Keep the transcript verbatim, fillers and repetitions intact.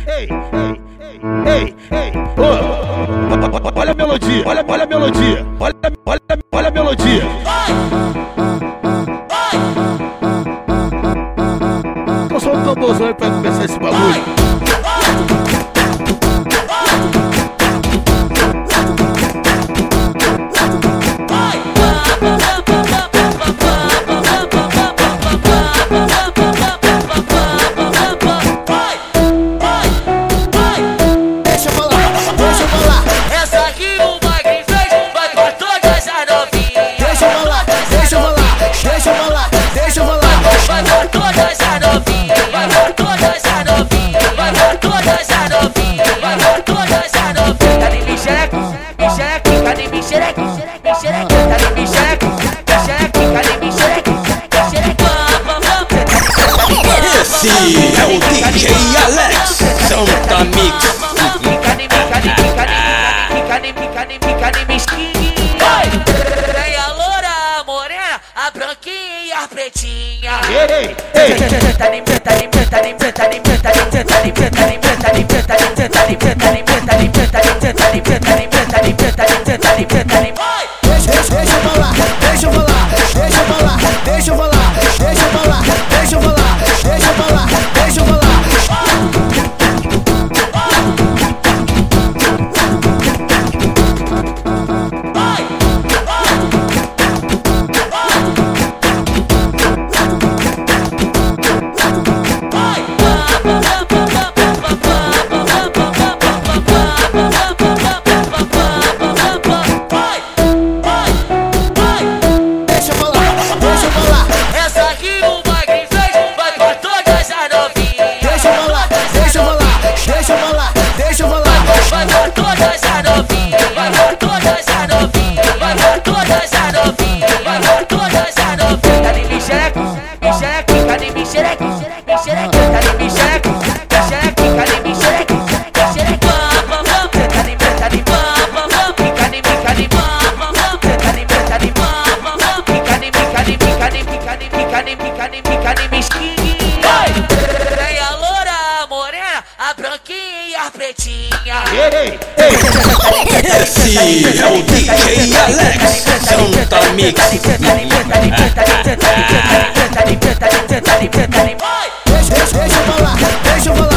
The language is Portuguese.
ei, ei, ei, oh, olha a melodia, olha, olha a melodia, olha, olha, olha a melodia. Eu sou um tamborzão aí pra começar esse bagulho. Esse é o D J Alex Santa Mix. Vem a loura, a morena, a branquinha e a pretinha. Ei, ei, Deixa eu falar, deixa eu falar, deixa eu falar, deixa eu falar, deixa eu falar, deixa eu falar, deixa eu falar, deixa eu falar. Vem a loura, a morena, a branquinha e a pretinha. ei, ei. Esse é o D J Alex Santa Mix. Deixa eu falar, deixa eu falar.